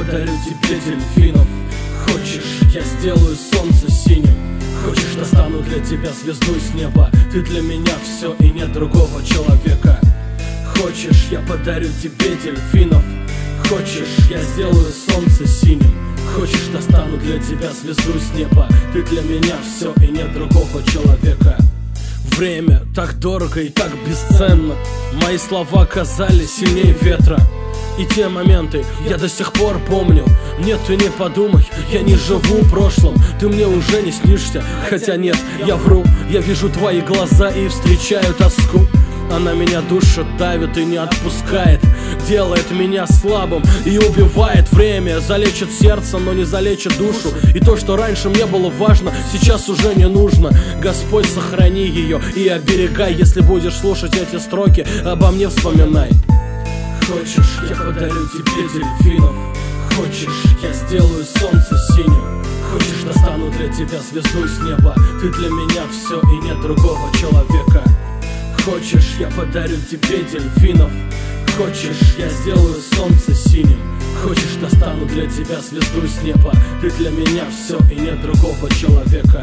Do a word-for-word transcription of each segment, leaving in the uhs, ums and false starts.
подарю тебе дельфинов. Хочешь, я сделаю солнце синим. Хочешь, достану для тебя звезду с неба. Ты для меня все и нет другого человека. Хочешь, я подарю тебе дельфинов. Хочешь, я сделаю солнце синим. Хочешь, достану для тебя звезду с неба. Ты для меня все и нет другого человека. Время так дорого и так бесценно. Мои слова казались сильнее ветра. И те моменты я до сих пор помню. Нет, ты не подумай, я не живу прошлым. Ты мне уже не снишься, хотя нет, я вру. Я вижу твои глаза и встречаю тоску. Она меня душит, давит и не отпускает. Делает меня слабым и убивает. Время залечит сердце, но не залечит душу. И то, что раньше мне было важно, сейчас уже не нужно. Господь, сохрани ее и оберегай. Если будешь слушать эти строки, обо мне вспоминай. Хочешь, я подарю тебе дельфинов. Хочешь, я сделаю солнце синим. Хочешь, достану для тебя звезду с неба. Ты для меня все и нет другого человека. Хочешь, я подарю тебе дельфинов. Хочешь, я сделаю солнце синим. Хочешь, достану для тебя звезду с неба. Ты для меня все и нет другого человека.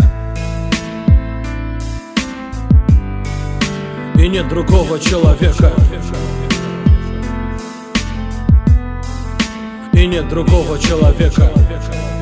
И нет другого человека. И нет другого человека.